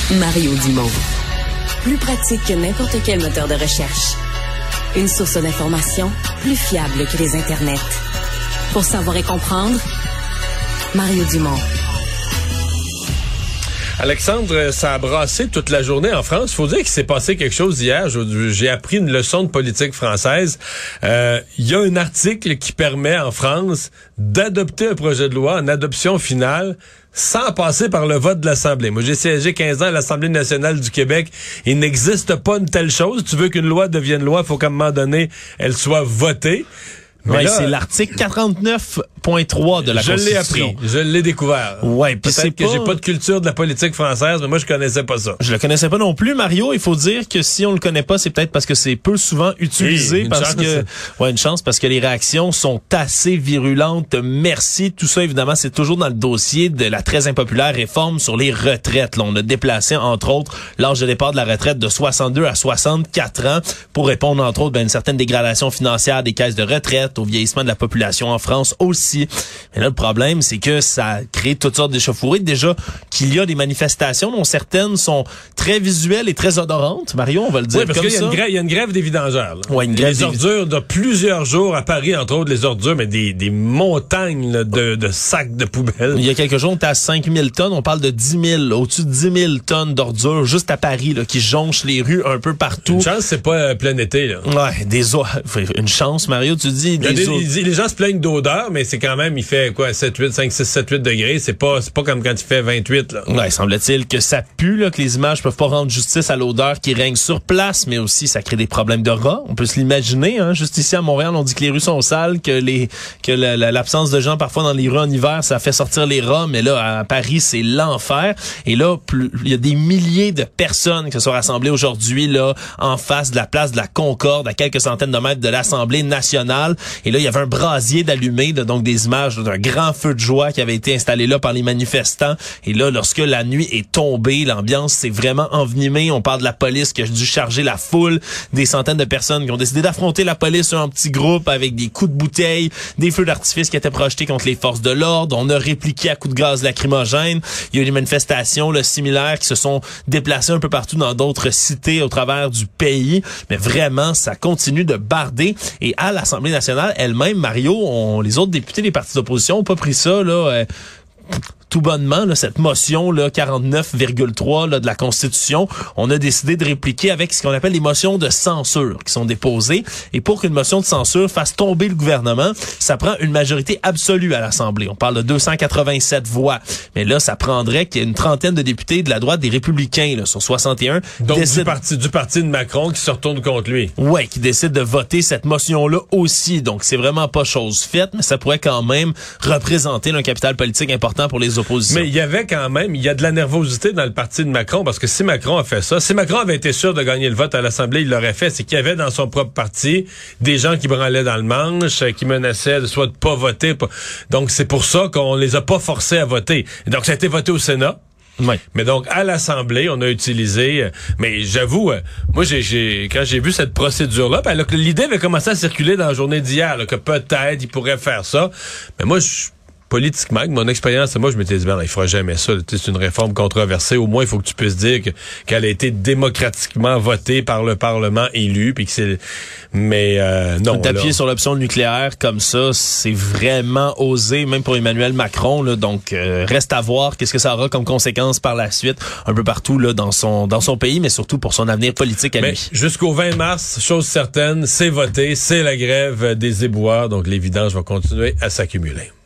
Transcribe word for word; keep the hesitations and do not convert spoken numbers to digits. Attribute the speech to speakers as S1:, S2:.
S1: Mario Dumont. Plus pratique que n'importe quel moteur de recherche. Une source d'information plus fiable que les internets. Pour savoir et comprendre, Mario Dumont.
S2: Alexandre, ça a brassé toute la journée en France. Faut dire qu'il s'est passé quelque chose hier. J'ai appris une leçon de politique française. Euh, il y a un article qui permet en France d'adopter un projet de loi en adoption finale sans passer par le vote de l'Assemblée. Moi, j'ai siégé quinze ans à l'Assemblée nationale du Québec. Il n'existe pas une telle chose. Tu veux qu'une loi devienne loi, il faut qu'à un moment donné, elle soit votée.
S3: Mais ouais, c'est l'article quarante-neuf point trois de la
S2: je
S3: Constitution.
S2: Je l'ai appris, je l'ai découvert.
S3: Ouais, puis c'est
S2: que
S3: pas...
S2: j'ai pas de culture de la politique française, mais moi je connaissais pas ça.
S3: Je le connaissais pas non plus, Mario. Il faut dire que si on le connaît pas, c'est peut-être parce que c'est peu souvent utilisé,
S2: oui,
S3: parce
S2: chance.
S3: que ouais, une chance parce que les réactions sont assez virulentes. Merci. Tout ça, évidemment, c'est toujours dans le dossier de la très impopulaire réforme sur les retraites. Là, on a déplacé, entre autres, l'âge de départ de la retraite de soixante-deux à soixante-quatre ans pour répondre, entre autres, à une certaine dégradation financière des caisses de retraite, au vieillissement de la population en France aussi. Mais là, le problème, c'est que ça crée toutes sortes d'échauffourées. Déjà, qu'il y a des manifestations dont certaines sont très visuelles et très odorantes. Mario, on va le dire
S2: oui, parce
S3: comme
S2: qu'il y a
S3: ça.
S2: Une grève, il y a une grève des vidangeurs. Là.
S3: Ouais, une grève
S2: les
S3: des
S2: ordures de plusieurs jours à Paris, entre autres les ordures, mais des, des montagnes là, de, de sacs de poubelles.
S3: Il y a quelques jours, on était à cinq mille tonnes. On parle de dix mille, au-dessus de dix mille tonnes d'ordures juste à Paris, là, qui jonchent les rues un peu partout.
S2: Une chance, c'est pas euh, plein été. Là.
S3: Ouais, des o... une chance, Mario, tu dis. Des
S2: des,
S3: o...
S2: les, les gens se plaignent d'odeur, mais c'est quand même, il fait quoi, sept, huit, cinq, six, sept, huit degrés. C'est pas, c'est pas comme quand il fait vingt-huit, là.
S3: Ouais, semble-t-il que ça pue, là, que les images peuvent pas rendre justice à l'odeur qui règne sur place, mais aussi ça crée des problèmes de rats. On peut se l'imaginer, hein. Juste ici à Montréal, on dit que les rues sont sales, que les, que la, la, l'absence de gens parfois dans les rues en hiver, ça fait sortir les rats, mais là, à Paris, c'est l'enfer. Et là, plus, il y a des milliers de personnes qui se sont rassemblées aujourd'hui, là, en face de la place de la Concorde, à quelques centaines de mètres de l'Assemblée nationale. Et là, il y avait un brasier d'allumé, là, donc des images là, d'un grand feu de joie qui avait été installé là par les manifestants. Et là, lorsque la nuit est tombée, l'ambiance s'est vraiment envenimée. On parle de la police qui a dû charger la foule, des centaines de personnes qui ont décidé d'affronter la police en petits groupes avec des coups de bouteille, des feux d'artifice qui étaient projetés contre les forces de l'ordre. On a répliqué à coups de gaz lacrymogène. Il y a eu des manifestations là, similaires qui se sont déplacées un peu partout dans d'autres cités au travers du pays. Mais vraiment, ça continue de barder. Et à l'Assemblée nationale elle-même, Mario, on, les autres députés des partis d'opposition n'ont pas pris ça là. Euh, tout bonnement, là, cette motion là quarante-neuf virgule trois là, de la Constitution, on a décidé de répliquer avec ce qu'on appelle les motions de censure qui sont déposées. Et pour qu'une motion de censure fasse tomber le gouvernement, ça prend une majorité absolue à l'Assemblée. On parle de deux cent quatre-vingt-sept voix. Mais là, ça prendrait qu'il y ait une trentaine de députés de la droite des Républicains là, sur soixante et un.
S2: Donc
S3: décident...
S2: du parti du parti de Macron qui se retourne contre lui.
S3: Ouais, qui décide de voter cette motion-là aussi. Donc c'est vraiment pas chose faite, mais ça pourrait quand même représenter un capital politique important pour les oppositions.
S2: Mais il y avait quand même, il y a de la nervosité dans le parti de Macron, parce que si Macron a fait ça, si Macron avait été sûr de gagner le vote à l'Assemblée, il l'aurait fait. C'est qu'il y avait dans son propre parti des gens qui branlaient dans le manche, qui menaçaient de soit de pas voter. Pas... Donc c'est pour ça qu'on les a pas forcés à voter. Et donc ça a été voté au Sénat.
S3: Oui.
S2: Mais donc à l'Assemblée, on a utilisé. Euh, mais j'avoue, euh, moi j'ai, j'ai quand j'ai vu cette procédure-là, ben, là, l'idée avait commencé à circuler dans la journée d'hier, là, que peut-être il pourrait faire ça. Mais moi, je politiquement, avec mon expérience, moi, je m'étais dit, ben, là, il fera jamais ça. C'est une réforme controversée. Au moins, il faut que tu puisses dire que, qu'elle a été démocratiquement votée par le Parlement élu, puis que c'est, mais, euh, non.
S3: D'appuyer sur l'option nucléaire comme ça, c'est vraiment osé, même pour Emmanuel Macron, là. Donc, euh, reste à voir qu'est-ce que ça aura comme conséquence par la suite, un peu partout, là, dans son, dans son pays, mais surtout pour son avenir politique à
S2: mais
S3: lui.
S2: Jusqu'au vingt mars, chose certaine, c'est voté, c'est la grève des éboueurs, donc les vidanges vont continuer à s'accumuler.